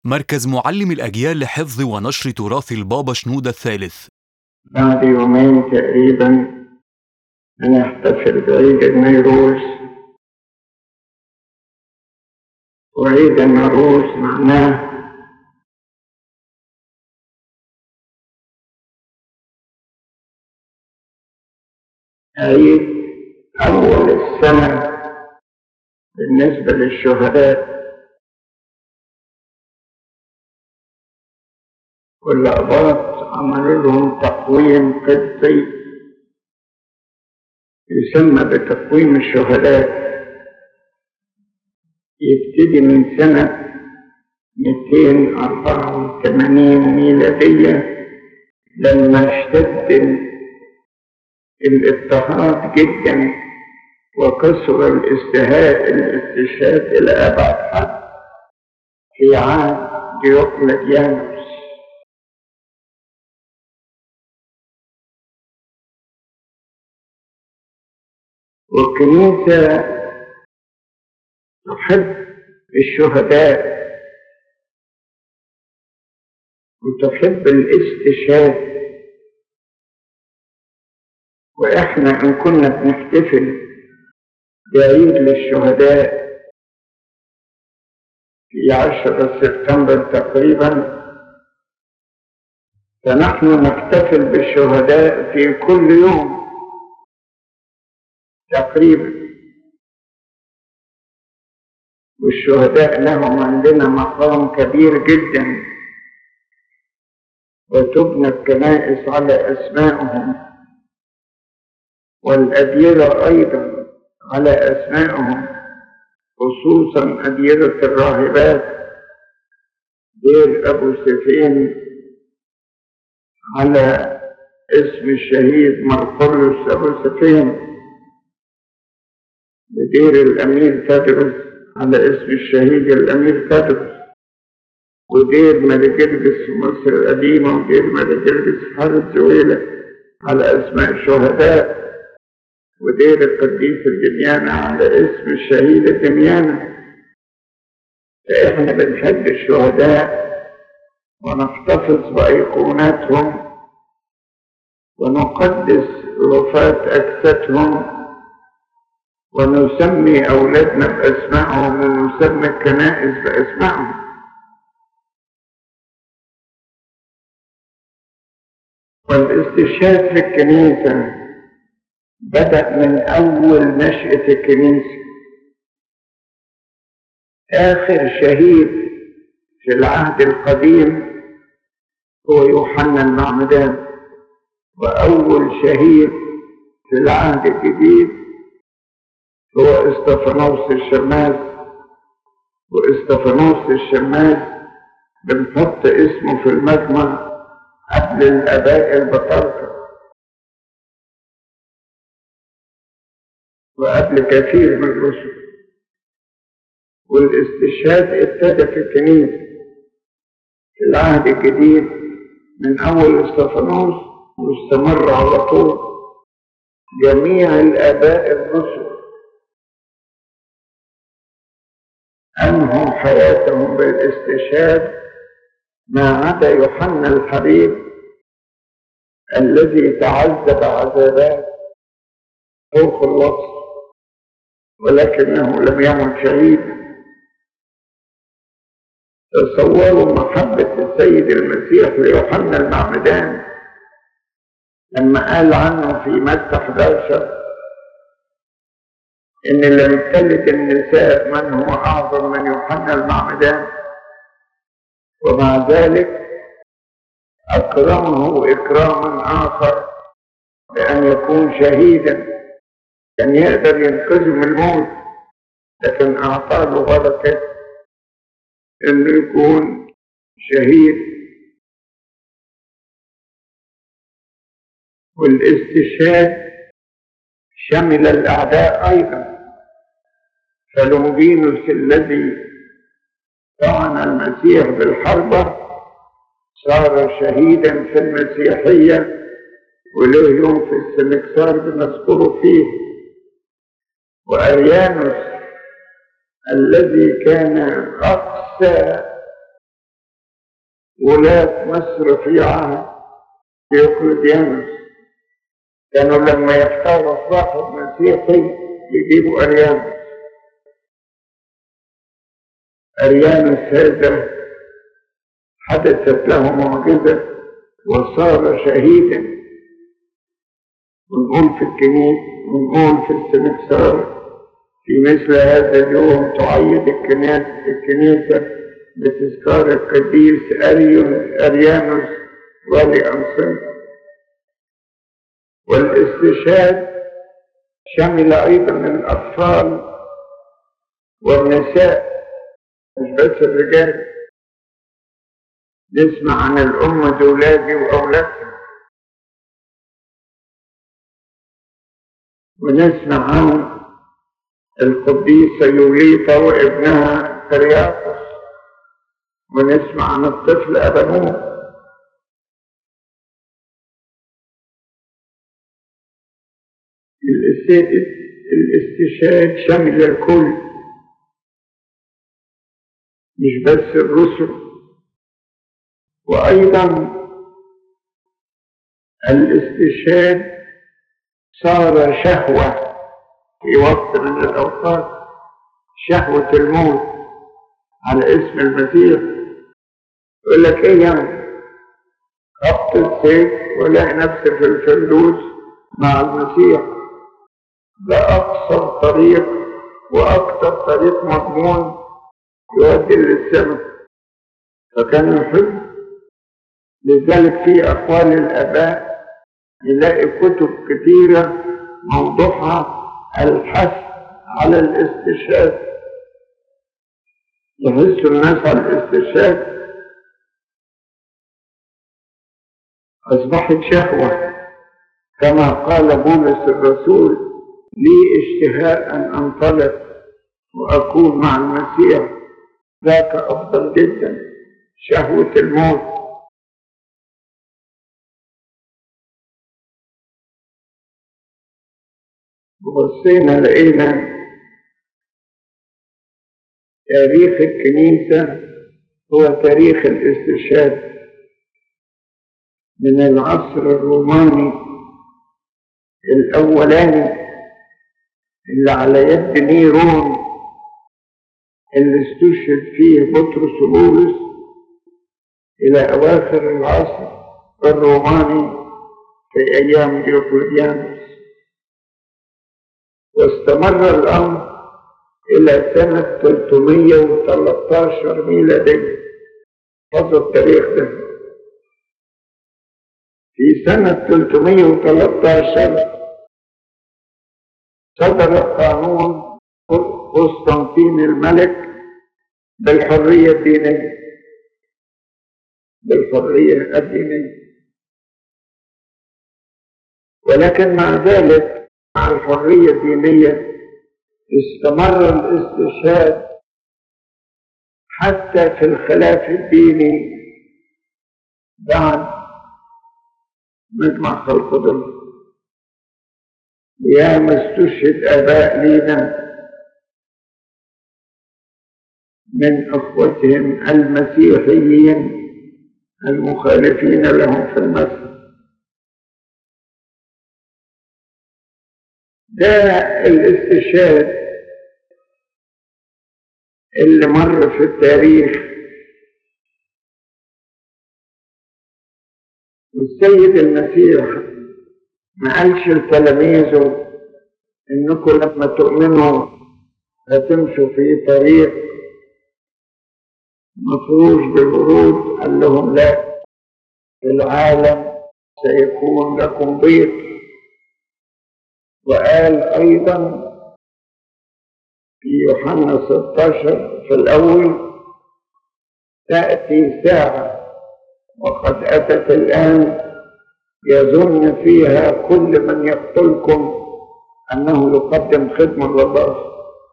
مركز معلم الأجيال لحفظ ونشر تراث البابا شنودة الثالث. بعد يومين تقريبا هنحتفل بعيد النيروز. وعيد النيروز معناه عيد أول السنة بالنسبة للشهداء. والأقباط عملوا لهم تقويم قبطي يسمى بتقويم الشهداء، يبتدي من سنة 284 ميلادية لما اشتد الاضطهاد جدا وكثر الاستشهاد إلى أبعد حد في عهد ديوقلتيانوس. والكنيسة تحب الشهداء وتحب الاستشهاد، وإحنا إن كنا بنحتفل بعيد للشهداء في 10 سبتمبر تقريبا، فنحن نحتفل بالشهداء في كل يوم تقريبا. والشهداء لهم عندنا مقام كبير جدا، وتبنى الكنائس على أسمائهم، والأديرة أيضا على أسمائهم، خصوصا أديرة الراهبات دير أبو سفين على اسم الشهيد مرقلس أبو سفين، ودير الأمير تدرس على اسم الشهيد الأمير تدرس، ودير ملك جرجس في مصر القديمة، ودير ملك جرجس في حارة زويلة على أسماء الشهداء، ودير القديس الجميانة على اسم الشهيد الجميانة. فإحنا بنحب الشهداء ونحتفظ بأيقوناتهم ونقدس رفات أجسادهم، ونسمي أولادنا بأسمائهم ونسمي الكنائس بأسمائهم. والاستشهاد في الكنيسة بدأ من أول نشأة الكنيسة. آخر شهيد في العهد القديم هو يوحنا المعمدان، وأول شهيد في العهد الجديد هو استفانوس الشماس. واستفانوس الشماس بنحط اسمه في المجمع قبل الآباء البطاركة وقبل كثير من الرسل. والاستشهاد ابتدى في الكنيسة في العهد الجديد من أول استفانوس واستمر على طول. جميع الآباء الرسل أنهوا حياتهم بالاستشهاد ما عدا يوحنا الحبيب الذي تعذب عذابات فوق الوصف ولكنه لم يمت شهيدا. تصوروا محبة السيد المسيح ليوحنا المعمدان لما قال عنه في متى 11 إن لم تلد النساء من هو أعظم من يوحنا المعمدان، ومع ذلك أكرمه إكراما آخر بأن يكون شهيدا، كان يقدر ينقذه من الموت، لكن أعطاه له بركة إنه يكون شهيد. والاستشهاد شمل الأعداء أيضا، فلونجينوس الذي طعن المسيح بالحربة صار شهيدا في المسيحية، وله يوم في السنكسار بنذكره فيه. وأريانوس الذي كان أقسى ولاة مصر في عهد ديوقليانوس كانوا لما يختاروا صاحب مسيحي يجيبوا أريانوس. أريانوس هذا حدثت له معجزة وصار شهيدا. ونقول في الكنيسة، ونقول في السنكسار في مثل هذا اليوم تعيد الكنيسة بتذكار القديس أريانوس والي أنصنة. والاستشهاد شمل أيضا الأطفال والنساء مش بس الرجال. نسمع عن الأم دولابي وأولادها، ونسمع عن القديسة يوليطا وابنها كرياقس، ونسمع عن الطفل أبانوب. الاستشهاد شمل الكل مش بس الرسل. وأيضا الاستشهاد صار شهوة في وقت من الأوقات، شهوة الموت على اسم المسيح. يقول لك ايه يعني خبط السيف ولاقي نفسي في الفردوس مع المسيح. ده أقصر طريق وأكثر طريق مضمون يؤدي للسماء، فكان يحب. لذلك في أقوال الآباء نلاقي كتب كثيرة موضوعها الحث على الاستشهاد، يحث الناس على الاستشهاد. أصبحت شهوة كما قال بولس الرسول: لي اشتهاء أن أنطلق وأكون مع المسيح، ذاك أفضل جدا. شهوة الموت. وبصينا لقينا تاريخ الكنيسة هو تاريخ الاستشهاد من العصر الروماني الأولاني اللي على يد نيرون اللي استشهد فيه بطرس وبولس إلى أواخر العصر الروماني في أيام ديوقليانوس. واستمر الأمر إلى سنة 313 ميلادية. حفظوا التاريخ ده. في سنة 313 صدر قانون قسطنطين الملك بالحرية الدينية. بالحرية الدينية. ولكن مع ذلك مع الحرية الدينية استمر الاستشهاد حتى في الخلاف الديني بعد مجمع خلقدون. ياما استشهد آباء لينا من أخوتهم المسيحيين المخالفين لهم في المسجد. ده الاستشهاد اللي مر في التاريخ. والسيد المسيح ما قالش لتلاميذه انكم لما تؤمنوا هتمشوا في طريق مفروش بالورود. قال لهم لا، في العالم سيكون لكم ضيق. وقال أيضا في يوحنا 16 في الأول: تأتي ساعة وقد أتت الآن يظن فيها كل من يقتلكم أنه يقدم خدمة لله.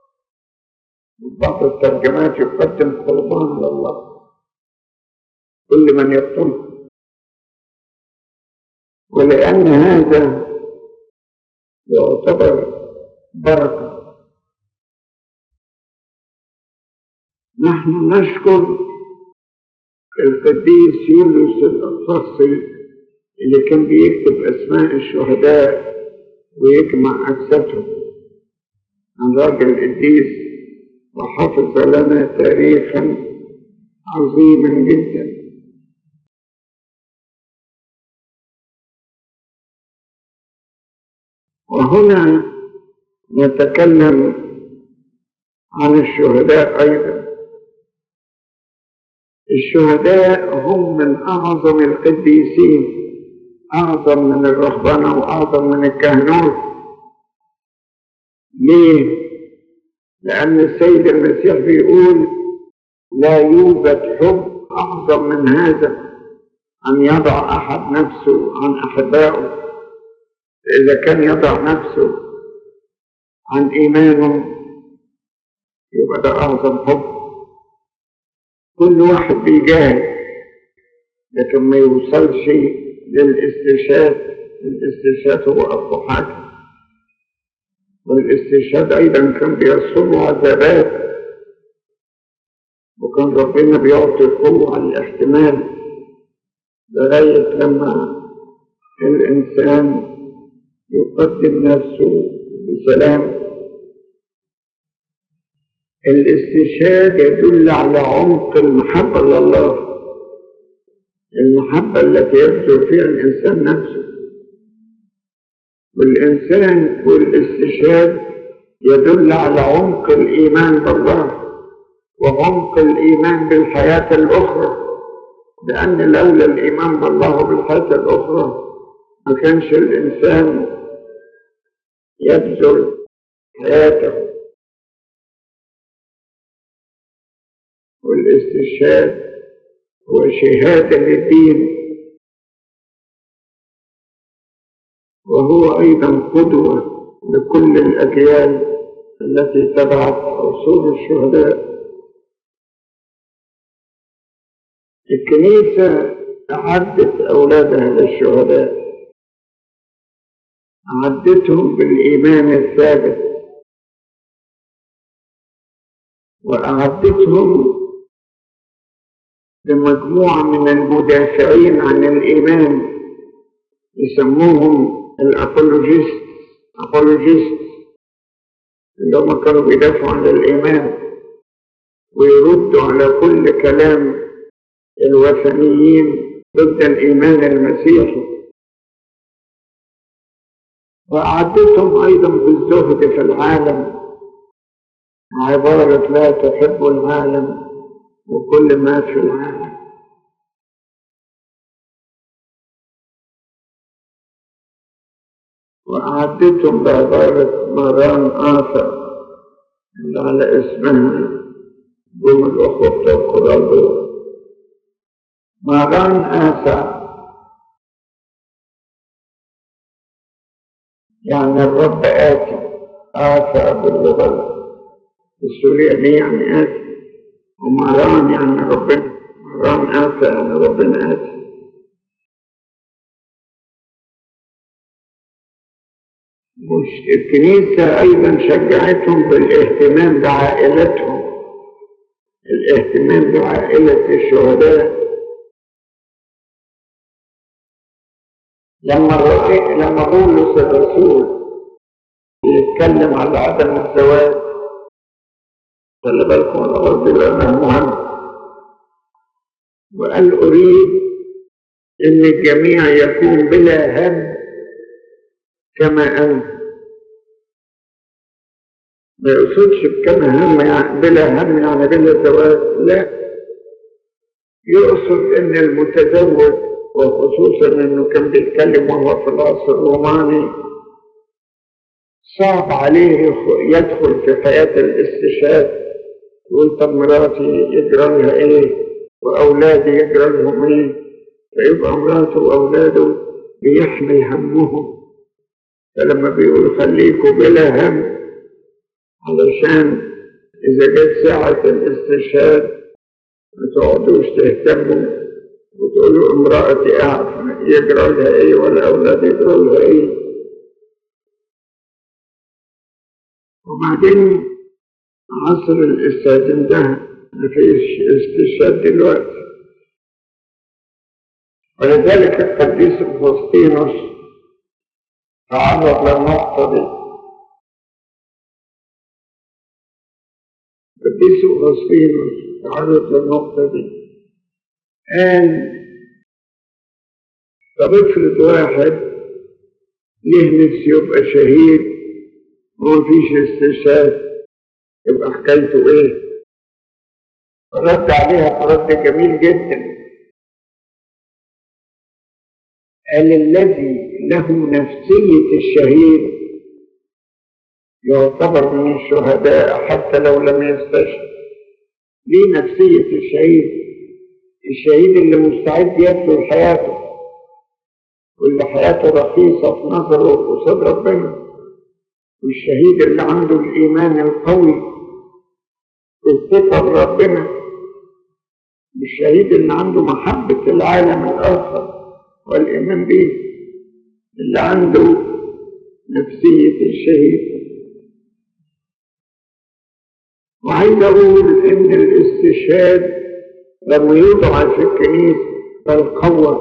بعض الترجمات يقدم قربان لله. كل من يقتلكم. ولأن هذا يعتبر بركة، نحن نشكر القديس يوليوس الأقفاصي اللي كان بيكتب أسماء الشهداء ويجمع أجسادهم، عن راجل قديس وحفظ لنا تاريخا عظيما جدا. وهنا نتكلم عن الشهداء أيضا. الشهداء هم من أعظم القديسين، أعظم من الرهبنة وأعظم من الكهنوت. ليه؟ لأن السيد المسيح بيقول لا يوجد حب أعظم من هذا أن يضع أحد نفسه عن أحبائه. إذا كان يضع نفسه عن إيمانه يبقى ده أعظم حب. كل واحد بيجاهد لكن ما يوصلش للاستشهاد. الاستشهاد هو أقوى حاجة، والاستشهاد أيضا كان بيصله عذابات، وكان ربنا بيعطي قوة على الاحتمال لغاية لما الإنسان يقدم نفسه بسلام. الاستشهاد يدل على عمق المحبة لله، المحبة التي يبذل فيها الإنسان نفسه. والاستشهاد يدل على عمق الإيمان بالله وعمق الإيمان بالحياة الأخرى، لأن لولا الإيمان بالله وبالحياة الأخرى ما كانش الإنسان يبذل حياته. والاستشهاد هو شهادة للدين، وهو أيضا قدوة لكل الأجيال التي تبعت عصور الشهداء. الكنيسة أعدت أولادها للشهداء، أعدتهم بالإيمان الثابت، وأعدتهم بمجموعة من المدافعين عن الإيمان يسموهم الأبولوجيست، اللي هم كانوا بيدافعوا عن الإيمان ويردوا على كل كلام الوثنيين ضد الإيمان المسيحي. وأعدتهم أيضا بالزهد في العالم، عبارة لا تحب العالم وكل ما في العالم. وأعدتهم بعبارة ماران آثر اللي على اسمها جم الأخوة بتوع القرآن. ماران آثر يعني الرب آتي، آثر باللغة السورية يعني آتي، وماران يعني ربنا، ماران آتي يعني ربنا آتي. الكنيسة أيضا شجعتهم بالاهتمام بعائلتهم، الاهتمام بعائلة الشهداء. لما بولس الرسول يتكلم على عدم الزواج، خلي بالكم الأرض لأنها مهم، وقال أريد أن الجميع يكون بلا هم كما أنت. ما يقصدش بكما هم يعني بلا هم يعني بلا زواج، لا، يقصد أن المتزوج، وخصوصا أنه كان بيتكلم وهو في العصر الروماني، صعب عليه يدخل في حياة الاستشهاد، يقول طب مراتي يجرى لها ايه واولادي يجرى لهم ايه، فيبقى مراته واولاده بيحمل همهم. فلما بيقول خليكوا بلا هم علشان اذا جت ساعة الاستشهاد ما تقعدوش تهتموا وتقولوا امرأتي اعرف يجرى لها ايه ولا اولادي يجرى لها ايه. وبعدين عصر الاستاذن ده مفيش استشهاد دلوقتي، ولذلك القديس أغسطينوس تعرض للنقطة دي. القديس أغسطينوس تعرض للنقطة دي، قال طب افرض واحد ليه نفسه يبقى شهيد ومفيش استشهاد، يبقى حكايته ايه؟ رد عليها برد جميل جدا، قال الذي له نفسية الشهيد يعتبر من الشهداء حتى لو لم يستشهد. ليه نفسية الشهيد؟ الشهيد اللي مستعد يبذل حياته، واللي حياته رخيصة في نظره قصاد ربنا، والشهيد اللي عنده الإيمان القوي والثقة بربنا، والشهيد اللي عنده محبة العالم الآخر والإيمان به، اللي عنده نفسية الشهيد. وعايز أقول إن الاستشهاد لما يوضع في الكنيسة بل قوى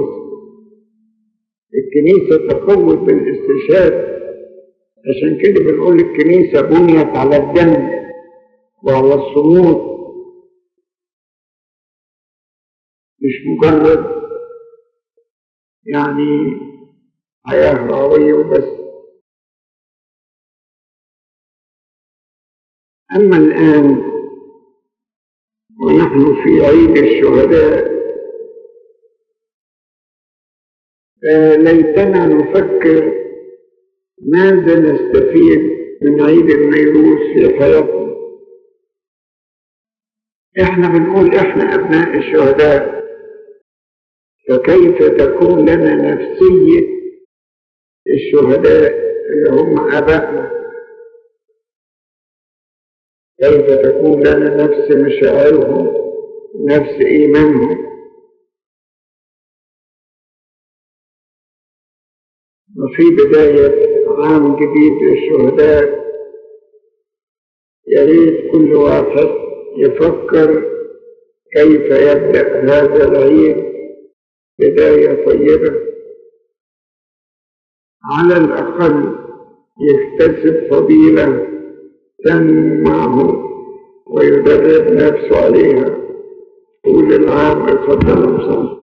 الكنيسة تقوت بالاستشهاد. عشان كده بنقول الكنيسة بنيت على الدم وعلى الصمود، مش مجرد يعني حياة روية وبس. أما الآن ونحن في عيد الشهداء، ليتنا نفكر ماذا نستفيد من عيد النيروز في حياتنا. احنا بنقول احنا أبناء الشهداء، فكيف تكون لنا نفسية الشهداء اللي هم آبائنا؟ كيف تكون لنا نفس مشاعرهم، نفس إيمانهم؟ وفي بداية عام جديد للشهداء يريد كل واحد يفكر كيف يبدأ هذا العيد بداية طيبة، على الأقل يكتسب فضيلة تنمعه ويدرب نفسه عليها طول العام. اتفضلوا.